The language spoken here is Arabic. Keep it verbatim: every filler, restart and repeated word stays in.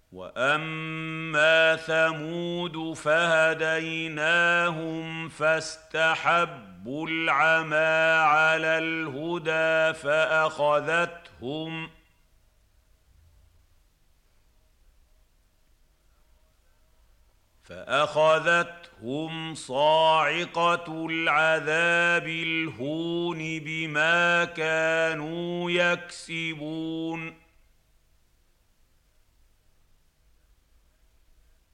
وأما ثمود فهديناهم فاستحبوا العمى على الهدى فأخذتهم فأخذتهم صاعقة العذاب الهون بما كانوا يكسبون